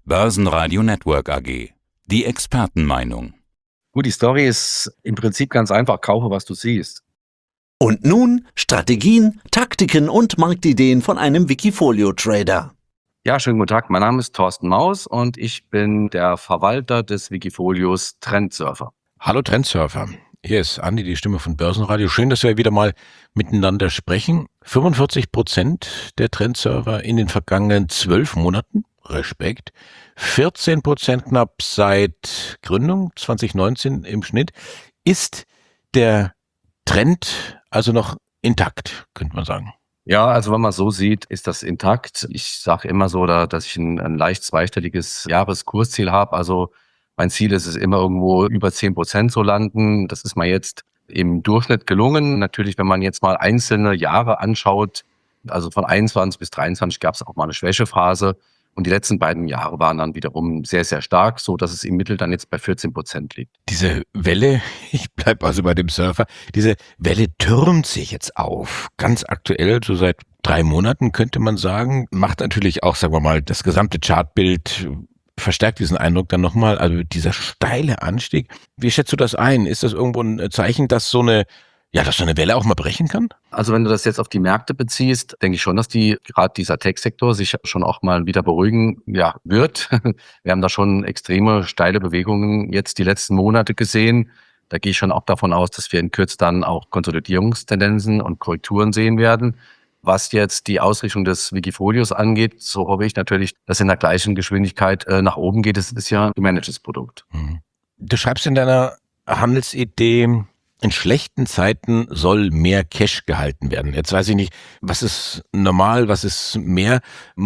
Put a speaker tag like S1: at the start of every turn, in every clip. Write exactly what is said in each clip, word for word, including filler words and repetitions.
S1: Börsenradio Network A G. Die Expertenmeinung.
S2: Gut, die Story ist im Prinzip ganz einfach. Kaufe, was du siehst.
S3: Und nun Strategien, Taktiken und Marktideen von einem Wikifolio-Trader.
S2: Ja, schönen guten Tag. Mein Name ist Thorsten Maus und ich bin der Verwalter des Wikifolios Trendsurfer.
S4: Hallo Trendsurfer. Hier ist Andi, die Stimme von Börsenradio. Schön, dass wir wieder mal miteinander sprechen. fünfundvierzig Prozent der Trendsurfer in den vergangenen zwölf Monaten. Respekt. vierzehn Prozent knapp seit Gründung zwanzig neunzehn im Schnitt. Ist der Trend also noch intakt, könnte man sagen?
S2: Ja, also wenn man so sieht, ist das intakt. Ich sage immer so, da, dass ich ein, ein leicht zweistelliges Jahreskursziel habe. Also mein Ziel ist es immer irgendwo über zehn Prozent zu landen. Das ist mir jetzt im Durchschnitt gelungen. Natürlich, wenn man jetzt mal einzelne Jahre anschaut, also von einundzwanzig bis dreiundzwanzig gab es auch mal eine Schwächephase. Und die letzten beiden Jahre waren dann wiederum sehr, sehr stark, so dass es im Mittel dann jetzt bei vierzehn Prozent liegt.
S4: Diese Welle, ich bleibe also bei dem Surfer, diese Welle türmt sich jetzt auf. Ganz aktuell, so seit drei Monaten könnte man sagen, macht natürlich auch, sagen wir mal, das gesamte Chartbild, verstärkt diesen Eindruck dann nochmal. Also dieser steile Anstieg. Wie schätzt du das ein? Ist das irgendwo ein Zeichen, dass so eine Ja, dass so eine Welle auch mal brechen kann?
S2: Also wenn du das jetzt auf die Märkte beziehst, denke ich schon, dass die gerade dieser Tech-Sektor sich schon auch mal wieder beruhigen ja, wird. Wir haben da schon extreme steile Bewegungen jetzt die letzten Monate gesehen. Da gehe ich schon auch davon aus, dass wir in Kürze dann auch Konsolidierungstendenzen und Korrekturen sehen werden. Was jetzt die Ausrichtung des Wikifolios angeht, so hoffe ich natürlich, dass in der gleichen Geschwindigkeit äh, nach oben geht. Es ist ja ein gemanagtes Produkt.
S4: Du schreibst in deiner Handelsidee, in schlechten Zeiten soll mehr Cash gehalten werden. Jetzt weiß ich nicht, was ist normal, was ist mehr.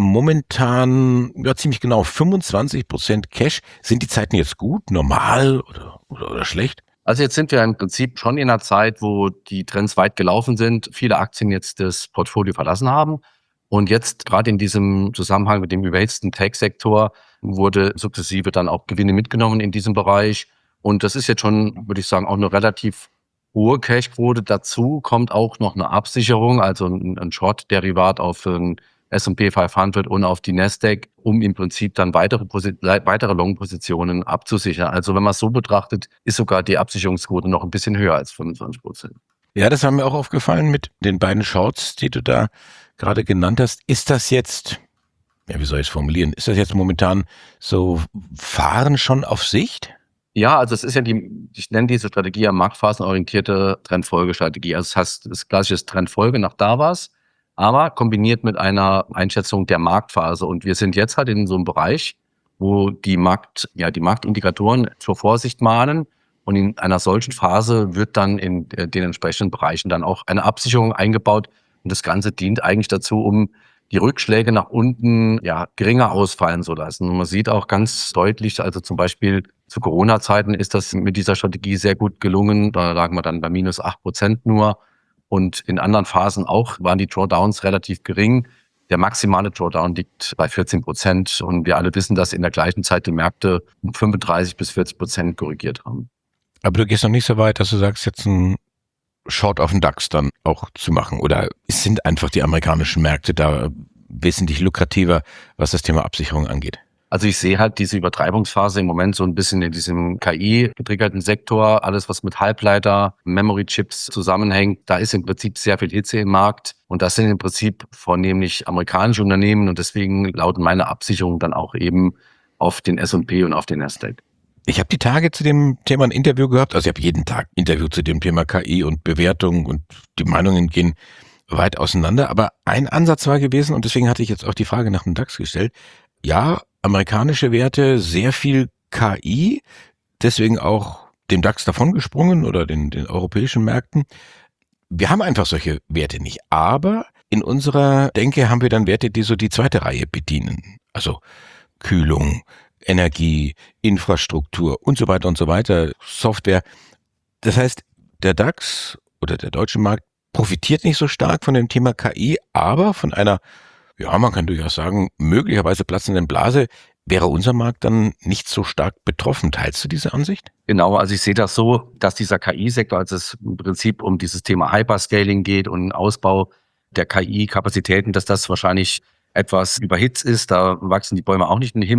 S4: Momentan, ja ziemlich genau, fünfundzwanzig Prozent Cash. Sind die Zeiten jetzt gut, normal oder, oder, oder schlecht?
S2: Also jetzt sind wir im Prinzip schon in einer Zeit, wo die Trends weit gelaufen sind, viele Aktien jetzt das Portfolio verlassen haben. Und jetzt gerade in diesem Zusammenhang mit dem überhitzten Tech-Sektor wurde sukzessive dann auch Gewinne mitgenommen in diesem Bereich. Und das ist jetzt schon, würde ich sagen, auch eine relativ hohe Cashquote. Dazu kommt auch noch eine Absicherung, also ein, ein Short-Derivat auf ein S und P fünfhundert und auf die Nasdaq, um im Prinzip dann weitere, weitere Long-Positionen abzusichern. Also wenn man es so betrachtet, ist sogar die Absicherungsquote noch ein bisschen höher als fünfundzwanzig Prozent.
S4: Ja, das war mir auch aufgefallen mit den beiden Shorts, die du da gerade genannt hast. Ist das jetzt, ja, wie soll ich es formulieren, ist das jetzt momentan so Fahren schon auf Sicht?
S2: Ja, also es ist ja die, ich nenne diese Strategie ja marktphasenorientierte Trendfolgestrategie. Also das heißt, das klassische Trendfolge nach Davos, aber kombiniert mit einer Einschätzung der Marktphase. Und wir sind jetzt halt in so einem Bereich, wo die Markt, ja, die Marktindikatoren zur Vorsicht mahnen. Und in einer solchen Phase wird dann in den entsprechenden Bereichen dann auch eine Absicherung eingebaut. Und das Ganze dient eigentlich dazu, um die Rückschläge nach unten ja geringer ausfallen zu lassen. Und man sieht auch ganz deutlich, also zum Beispiel zu Corona-Zeiten ist das mit dieser Strategie sehr gut gelungen. Da lagen wir dann bei minus acht Prozent nur. Und in anderen Phasen auch waren die Drawdowns relativ gering. Der maximale Drawdown liegt bei vierzehn Prozent. Und wir alle wissen, dass in der gleichen Zeit die Märkte um fünfunddreißig bis vierzig Prozent korrigiert haben.
S4: Aber du gehst noch nicht so weit, dass du sagst, jetzt ein Short auf den DAX dann auch zu machen. Oder sind einfach die amerikanischen Märkte da wesentlich lukrativer, was das Thema Absicherung angeht?
S2: Also ich sehe halt diese Übertreibungsphase im Moment so ein bisschen in diesem K I-getriggerten Sektor. Alles, was mit Halbleiter, Memory-Chips zusammenhängt, da ist im Prinzip sehr viel Hitze im Markt. Und das sind im Prinzip vornehmlich amerikanische Unternehmen. Und deswegen lauten meine Absicherungen dann auch eben auf den S und P und auf den Nasdaq.
S4: Ich habe die Tage zu dem Thema ein Interview gehabt. Also ich habe jeden Tag ein Interview zu dem Thema K I und Bewertung und die Meinungen gehen weit auseinander. Aber ein Ansatz war gewesen, und deswegen hatte ich jetzt auch die Frage nach dem DAX gestellt. Ja, amerikanische Werte, sehr viel K I, deswegen auch dem DAX davongesprungen oder den, den europäischen Märkten. Wir haben einfach solche Werte nicht, aber in unserer Denke haben wir dann Werte, die so die zweite Reihe bedienen. Also Kühlung, Energie, Infrastruktur und so weiter und so weiter, Software. Das heißt, der DAX oder der deutsche Markt profitiert nicht so stark von dem Thema K I, aber von einer, ja, man kann durchaus sagen, möglicherweise platzenden Blase wäre unser Markt dann nicht so stark betroffen. Teilst du diese Ansicht?
S2: Genau, also ich sehe das so, dass dieser K I-Sektor, als es im Prinzip um dieses Thema Hyperscaling geht und Ausbau der K I-Kapazitäten, dass das wahrscheinlich etwas überhitzt ist. Da wachsen die Bäume auch nicht in den Himmel.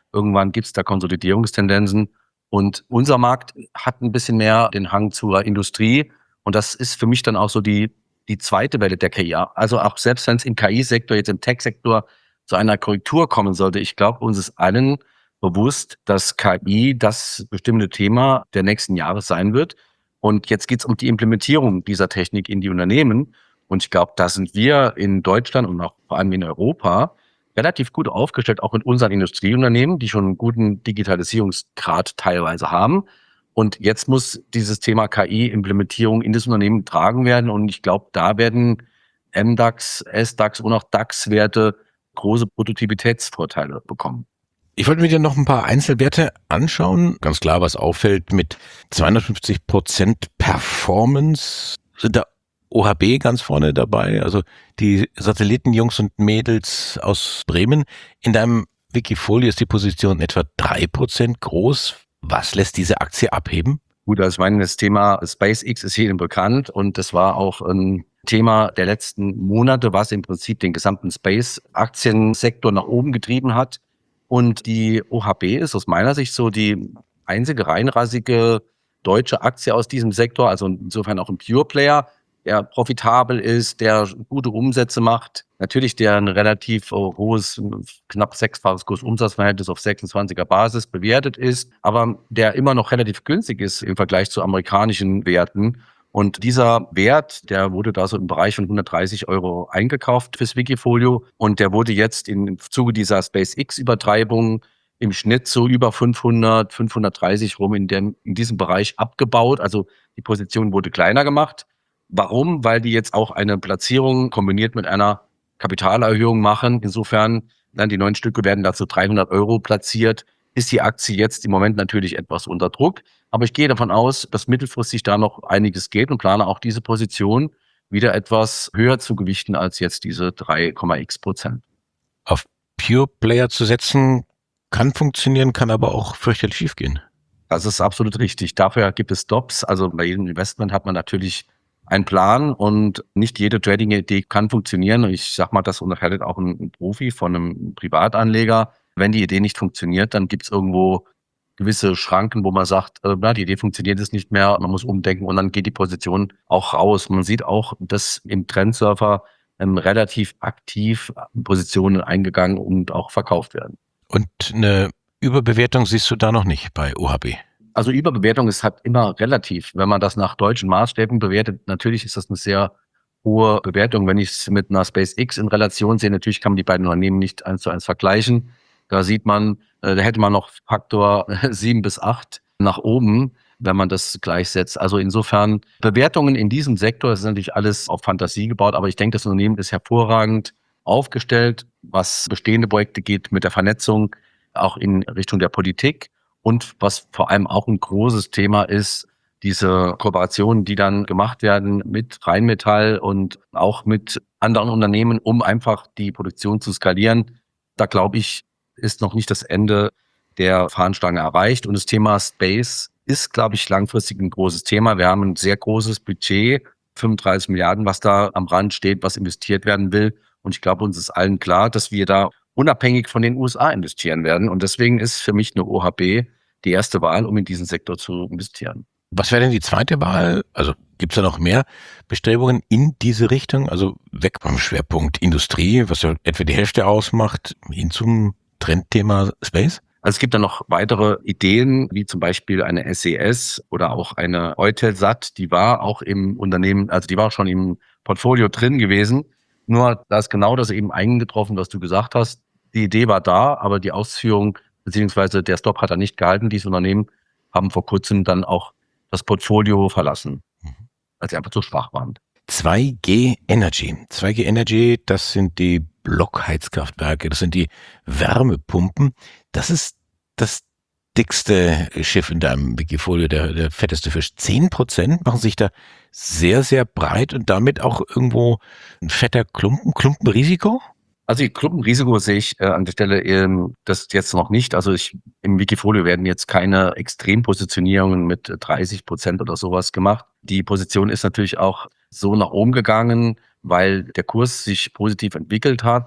S2: Irgendwann gibt es da Konsolidierungstendenzen. Und unser Markt hat ein bisschen mehr den Hang zur Industrie. Und das ist für mich dann auch so die, die zweite Welle der K I. Also auch selbst wenn es im K I-Sektor, jetzt im Tech-Sektor zu einer Korrektur kommen sollte, ich glaube, uns ist allen bewusst, dass K I das bestimmte Thema der nächsten Jahre sein wird. Und jetzt geht es um die Implementierung dieser Technik in die Unternehmen. Und ich glaube, da sind wir in Deutschland und auch vor allem in Europa relativ gut aufgestellt, auch mit unseren Industrieunternehmen, die schon einen guten Digitalisierungsgrad teilweise haben. Und jetzt muss dieses Thema K I-Implementierung in das Unternehmen getragen werden. Und ich glaube, da werden M DAX, S DAX und auch DAX-Werte große Produktivitätsvorteile bekommen.
S4: Ich wollte mir dir noch ein paar Einzelwerte anschauen. Ganz klar, was auffällt, mit zweihundertfünfzig Prozent Performance sind da O H B ganz vorne dabei, also die Satellitenjungs und Mädels aus Bremen. In deinem Wikifolio ist die Position etwa drei Prozent groß. Was lässt diese Aktie abheben?
S2: Gut, also ich meine, das Thema SpaceX ist jedem bekannt und das war auch ein Thema der letzten Monate, was im Prinzip den gesamten Space-Aktiensektor nach oben getrieben hat. Und die O H B ist aus meiner Sicht so die einzige reinrassige deutsche Aktie aus diesem Sektor, also insofern auch ein Pure-Player, der profitabel ist, der gute Umsätze macht. Natürlich der ein relativ hohes, knapp sechsfaches Kursumsatzverhältnis auf sechsundzwanziger Basis bewertet ist, aber der immer noch relativ günstig ist im Vergleich zu amerikanischen Werten. Und dieser Wert, der wurde da so im Bereich von hundertdreißig Euro eingekauft fürs Wikifolio. Und der wurde jetzt im Zuge dieser SpaceX-Übertreibung im Schnitt so über fünfhundert, fünfhundertdreißig rum in, dem, in diesem Bereich abgebaut. Also die Position wurde kleiner gemacht. Warum? Weil die jetzt auch eine Platzierung kombiniert mit einer Kapitalerhöhung machen. Insofern, dann die neuen Stücke werden dazu dreihundert Euro platziert. Ist die Aktie jetzt im Moment natürlich etwas unter Druck. Aber ich gehe davon aus, dass mittelfristig da noch einiges geht und plane auch diese Position wieder etwas höher zu gewichten als jetzt diese drei Komma x Prozent.
S4: Auf Pure Player zu setzen kann funktionieren, kann aber auch fürchterlich schiefgehen.
S2: Das ist absolut richtig. Dafür gibt es Stops. Also bei jedem Investment hat man natürlich einen Plan und nicht jede Trading-Idee kann funktionieren. Ich sag mal, das unterscheidet auch ein Profi von einem Privatanleger. Wenn die Idee nicht funktioniert, dann gibt es irgendwo gewisse Schranken, wo man sagt, äh, na, die Idee funktioniert jetzt nicht mehr, man muss umdenken und dann geht die Position auch raus. Man sieht auch, dass im Trendsurfer ähm, relativ aktiv Positionen eingegangen und auch verkauft werden.
S4: Und eine Überbewertung siehst du da noch nicht bei O H B?
S2: Also Überbewertung ist halt immer relativ. Wenn man das nach deutschen Maßstäben bewertet, natürlich ist das eine sehr hohe Bewertung. Wenn ich es mit einer SpaceX in Relation sehe, natürlich kann man die beiden Unternehmen nicht eins zu eins vergleichen. Da sieht man, da hätte man noch Faktor sieben bis acht nach oben, wenn man das gleichsetzt. Also insofern Bewertungen in diesem Sektor, das ist natürlich alles auf Fantasie gebaut, aber ich denke, das Unternehmen ist hervorragend aufgestellt, was bestehende Projekte geht mit der Vernetzung, auch in Richtung der Politik. Und was vor allem auch ein großes Thema ist, diese Kooperationen, die dann gemacht werden mit Rheinmetall und auch mit anderen Unternehmen, um einfach die Produktion zu skalieren. Da glaube ich, ist noch nicht das Ende der Fahnenstange erreicht. Und das Thema Space ist, glaube ich, langfristig ein großes Thema. Wir haben ein sehr großes Budget, fünfunddreißig Milliarden, was da am Rand steht, was investiert werden will. Und ich glaube, uns ist allen klar, dass wir da unabhängig von den U S A investieren werden. Und deswegen ist für mich eine O H B die erste Wahl, um in diesen Sektor zu investieren.
S4: Was wäre denn die zweite Wahl? Also gibt es da noch mehr Bestrebungen in diese Richtung? Also weg vom Schwerpunkt Industrie, was ja etwa die Hälfte ausmacht, hin zum Trendthema Space?
S2: Also es gibt dann noch weitere Ideen, wie zum Beispiel eine S E S oder auch eine Eutelsat, die war auch im Unternehmen, also die war auch schon im Portfolio drin gewesen. Nur da ist genau das eben eingetroffen, was du gesagt hast. Die Idee war da, aber die Ausführung beziehungsweise der Stop hat er nicht gehalten. Diese Unternehmen haben vor kurzem dann auch das Portfolio verlassen, weil sie einfach zu schwach waren.
S4: zwei G Energy. zwei G Energy, das sind die Blockheizkraftwerke, das sind die Wärmepumpen. Das ist das dickste Schiff in deinem Wikifolio, der, der fetteste Fisch. zehn Prozent machen sich da sehr, sehr breit und damit auch irgendwo ein fetter Klumpen, Klumpenrisiko?
S2: Also die Klumpenrisiko sehe ich äh, an der Stelle ähm, das jetzt noch nicht. Also ich, im Wikifolio werden jetzt keine Extrempositionierungen mit dreißig Prozent oder sowas gemacht. Die Position ist natürlich auch so nach oben gegangen, weil der Kurs sich positiv entwickelt hat.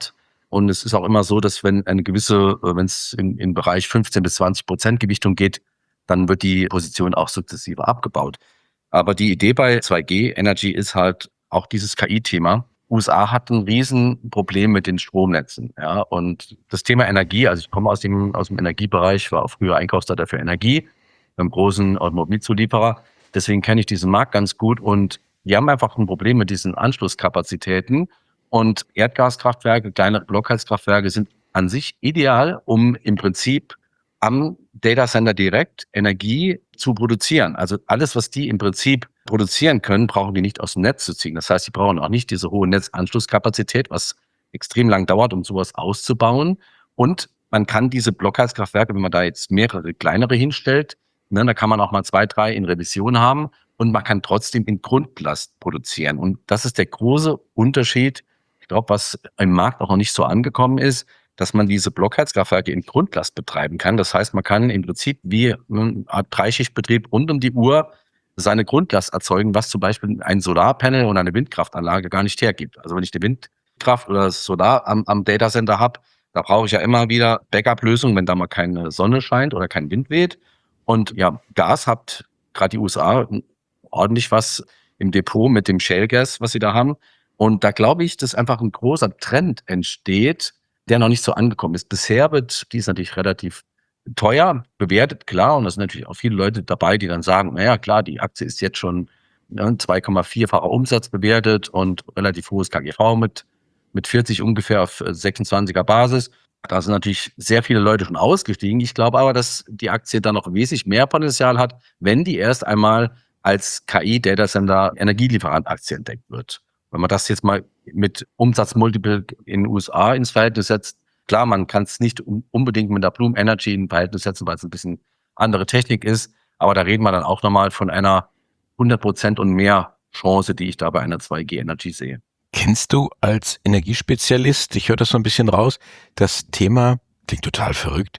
S2: Und es ist auch immer so, dass wenn eine gewisse, wenn es in, in Bereich fünfzehn bis zwanzig Prozent Gewichtung geht, dann wird die Position auch sukzessive abgebaut. Aber die Idee bei zwei G Energy ist halt auch dieses K I-Thema. U S A hat ein Riesenproblem mit den Stromnetzen. Ja, und das Thema Energie, also ich komme aus dem, aus dem Energiebereich, war auch früher Einkaufsleiter für Energie beim großen Automobilzulieferer. Deswegen kenne ich diesen Markt ganz gut und die haben einfach ein Problem mit diesen Anschlusskapazitäten. Und Erdgaskraftwerke, kleinere Blockheizkraftwerke sind an sich ideal, um im Prinzip am Datacenter direkt Energie zu produzieren. Also alles, was die im Prinzip produzieren können, brauchen die nicht aus dem Netz zu ziehen. Das heißt, die brauchen auch nicht diese hohe Netzanschlusskapazität, was extrem lang dauert, um sowas auszubauen. Und man kann diese Blockheizkraftwerke, wenn man da jetzt mehrere kleinere hinstellt, ne, da kann man auch mal zwei, drei in Revision haben und man kann trotzdem in Grundlast produzieren. Und das ist der große Unterschied, ich glaube, was im Markt auch noch nicht so angekommen ist, dass man diese Blockheizkraftwerke in Grundlast betreiben kann. Das heißt, man kann im Prinzip wie eine Art Dreischichtbetrieb rund um die Uhr seine Grundlast erzeugen, was zum Beispiel ein Solarpanel und eine Windkraftanlage gar nicht hergibt. Also wenn ich eine Windkraft oder das Solar am, am Datacenter habe, da brauche ich ja immer wieder Backup-Lösungen, wenn da mal keine Sonne scheint oder kein Wind weht. Und ja, Gas hat gerade die U S A ordentlich was im Depot mit dem Shale Gas, was sie da haben. Und da glaube ich, dass einfach ein großer Trend entsteht, der noch nicht so angekommen ist. Bisher wird, die ist natürlich relativ teuer bewertet, klar. Und da sind natürlich auch viele Leute dabei, die dann sagen, naja, klar, die Aktie ist jetzt schon ne, zwei Komma vier-facher Umsatz bewertet und relativ hohes K G V mit, mit vierzig ungefähr auf sechsundzwanziger Basis. Da sind natürlich sehr viele Leute schon ausgestiegen. Ich glaube aber, dass die Aktie dann noch wesentlich mehr Potenzial hat, wenn die erst einmal als K I-Datacenter Energielieferant-Aktie entdeckt wird. Wenn man das jetzt mal mit Umsatzmultiple in den U S A ins Verhältnis setzt, klar, man kann es nicht unbedingt mit der Bloom Energy in Verhältnis setzen, weil es ein bisschen andere Technik ist, aber da reden wir dann auch nochmal von einer hundert Prozent und mehr Chance, die ich da bei einer zwei G Energy sehe.
S4: Kennst du als Energiespezialist, ich höre das so ein bisschen raus, das Thema, klingt total verrückt,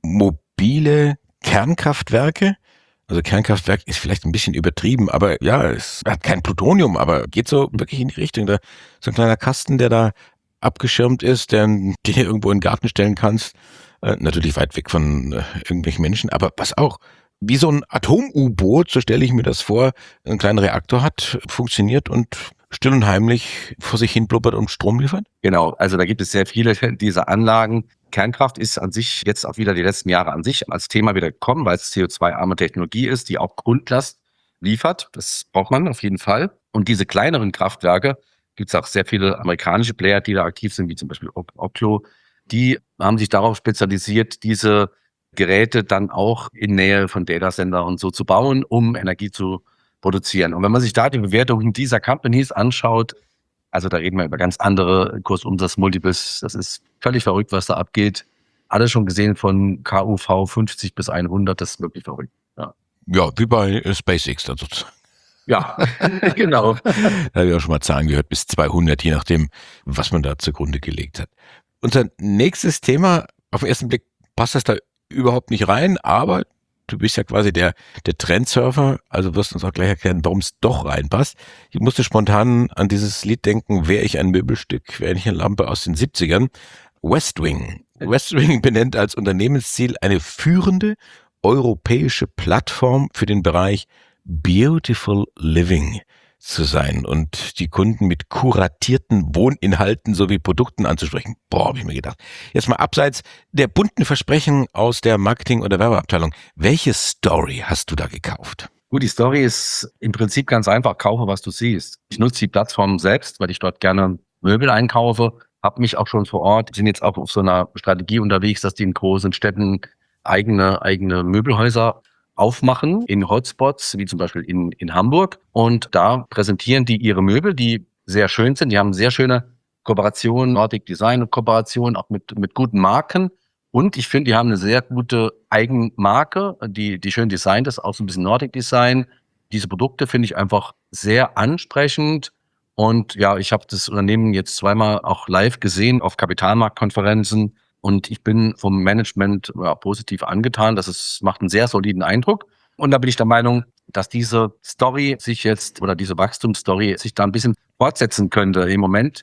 S4: mobile Kernkraftwerke? Also Kernkraftwerk ist vielleicht ein bisschen übertrieben, aber ja, es hat kein Plutonium, aber geht so wirklich in die Richtung. Da so ein kleiner Kasten, der da abgeschirmt ist, der den du irgendwo in den Garten stellen kannst. Äh, natürlich weit weg von äh, irgendwelchen Menschen, aber was auch. Wie so ein Atom-U-Boot, so stelle ich mir das vor, einen kleinen Reaktor hat, funktioniert und still und heimlich vor sich hin blubbert und Strom liefert?
S2: Genau, also da gibt es sehr viele dieser Anlagen. Kernkraft ist an sich jetzt auch wieder die letzten Jahre an sich als Thema wieder gekommen, weil es C O zwei arme Technologie ist, die auch Grundlast liefert. Das braucht man auf jeden Fall. Und diese kleineren Kraftwerke, gibt es auch sehr viele amerikanische Player, die da aktiv sind, wie zum Beispiel Oklo, die haben sich darauf spezialisiert, diese Geräte dann auch in Nähe von Datacenter und so zu bauen, um Energie zu produzieren. Und wenn man sich da die Bewertungen dieser Companies anschaut, also da reden wir über ganz andere Kursumsatzmultiples, das ist völlig verrückt, was da abgeht. Alles schon gesehen von K U V fünfzig bis hundert, das ist wirklich verrückt. Ja,
S4: ja wie bei äh, SpaceX dann sozusagen.
S2: Ja, genau.
S4: Da habe ich auch schon mal Zahlen gehört, bis zweihundert, je nachdem, was man da zugrunde gelegt hat. Unser nächstes Thema, auf den ersten Blick passt das da überhaupt nicht rein, aber du bist ja quasi der, der Trendsurfer, also wirst uns auch gleich erklären, warum es doch reinpasst. Ich musste spontan an dieses Lied denken, wäre ich ein Möbelstück, wäre ich eine Lampe aus den siebzigern. West Wing. West Wing benennt als Unternehmensziel eine führende europäische Plattform für den Bereich Beautiful Living zu sein und die Kunden mit kuratierten Wohninhalten sowie Produkten anzusprechen. Boah, habe ich mir gedacht. Jetzt mal abseits der bunten Versprechen aus der Marketing- oder Werbeabteilung. Welche Story hast du da gekauft?
S2: Gut, die Story ist im Prinzip ganz einfach, kaufe, was du siehst. Ich nutze die Plattform selbst, weil ich dort gerne Möbel einkaufe, habe mich auch schon vor Ort, sind jetzt auch auf so einer Strategie unterwegs, dass die in großen Städten eigene, eigene Möbelhäuser aufmachen in Hotspots, wie zum Beispiel in, in Hamburg. Und da präsentieren die ihre Möbel, die sehr schön sind. Die haben sehr schöne Kooperationen, Nordic Design Kooperationen, auch mit, mit guten Marken. Und ich finde, die haben eine sehr gute Eigenmarke, die, die schön designt ist, auch so ein bisschen Nordic Design. Diese Produkte finde ich einfach sehr ansprechend. Und ja, ich habe das Unternehmen jetzt zweimal auch live gesehen auf Kapitalmarktkonferenzen. Und ich bin vom Management ja, positiv angetan. Das ist, macht einen sehr soliden Eindruck. Und da bin ich der Meinung, dass diese Story sich jetzt oder diese Wachstumsstory sich da ein bisschen fortsetzen könnte. Im Moment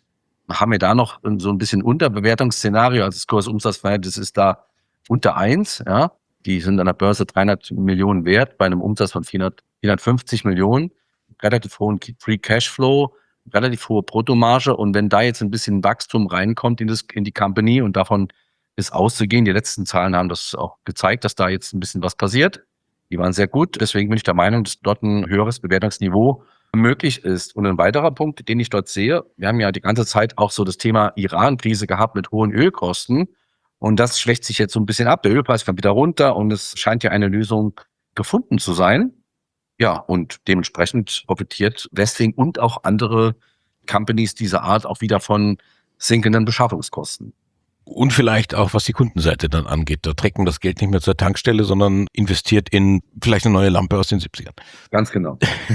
S2: haben wir da noch so ein bisschen Unterbewertungsszenario. Also das Kursumsatzverhältnis ist da unter eins. Ja. Die sind an der Börse dreihundert Millionen wert bei einem Umsatz von vierhundert, vierhundertfünfzig Millionen. Relativ hohen Free Cashflow, relativ hohe Bruttomarge. Und wenn da jetzt ein bisschen Wachstum reinkommt in, das, in die Company und davon ist auszugehen, die letzten Zahlen haben das auch gezeigt, dass da jetzt ein bisschen was passiert. Die waren sehr gut. Deswegen bin ich der Meinung, dass dort ein höheres Bewertungsniveau möglich ist. Und ein weiterer Punkt, den ich dort sehe, wir haben ja die ganze Zeit auch so das Thema Iran-Krise gehabt mit hohen Ölkosten. Und das schwächt sich jetzt so ein bisschen ab. Der Ölpreis kommt wieder runter und es scheint ja eine Lösung gefunden zu sein. Ja, und dementsprechend profitiert Westwing und auch andere Companies dieser Art auch wieder von sinkenden Beschaffungskosten.
S4: Und vielleicht auch, was die Kundenseite dann angeht. Da trägt man das Geld nicht mehr zur Tankstelle, sondern investiert in vielleicht eine neue Lampe aus den siebzigern.
S2: Ganz genau.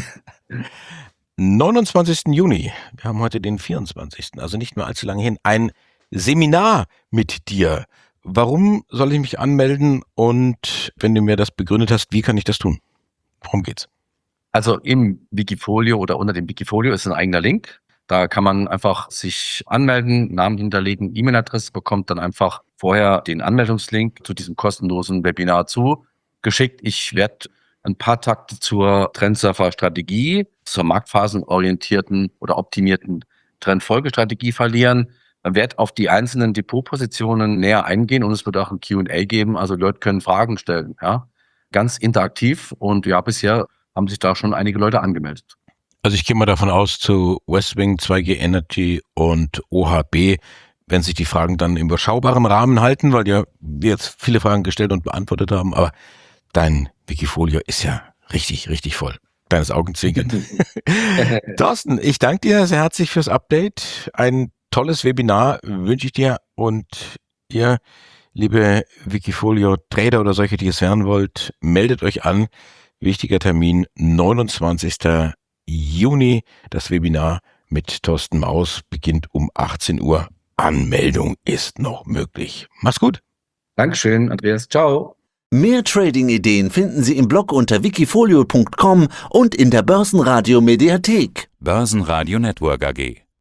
S4: neunundzwanzigsten Juni, wir haben heute den vierundzwanzigsten, also nicht mehr allzu lange hin, ein Seminar mit dir. Warum soll ich mich anmelden und wenn du mir das begründet hast, wie kann ich das tun? Worum geht's?
S2: Also im Wikifolio oder unter dem Wikifolio ist ein eigener Link. Da kann man einfach sich anmelden, Namen hinterlegen, E-Mail-Adresse, bekommt dann einfach vorher den Anmeldungslink zu diesem kostenlosen Webinar zugeschickt. Ich werde ein paar Takte zur Trendsurfer-Strategie, zur marktphasenorientierten oder optimierten Trendfolgestrategie verlieren. Man wird auf die einzelnen Depotpositionen näher eingehen und es wird auch ein Q und A geben. Also Leute können Fragen stellen, ja, ganz interaktiv. Und ja, bisher haben sich da schon einige Leute angemeldet.
S4: Also ich gehe mal davon aus, zu Westwing, zwei G Energy und O H B, wenn sich die Fragen dann im überschaubaren Rahmen halten, weil ja wir jetzt viele Fragen gestellt und beantwortet haben, aber dein Wikifolio ist ja richtig, richtig voll. Deines Augenzwinkern. Thorsten, ich danke dir sehr herzlich fürs Update. Ein tolles Webinar wünsche ich dir und ihr, liebe Wikifolio-Trader oder solche, die es werden wollt, meldet euch an. Wichtiger Termin, neunundzwanzigsten Juni. Das Webinar mit Thorsten Maus beginnt um achtzehn Uhr. Anmeldung ist noch möglich. Mach's gut.
S2: Dankeschön, Andreas. Ciao.
S3: Mehr Trading-Ideen finden Sie im Blog unter wikifolio punkt com und in der Börsenradio Mediathek.
S1: Börsenradio Network A G.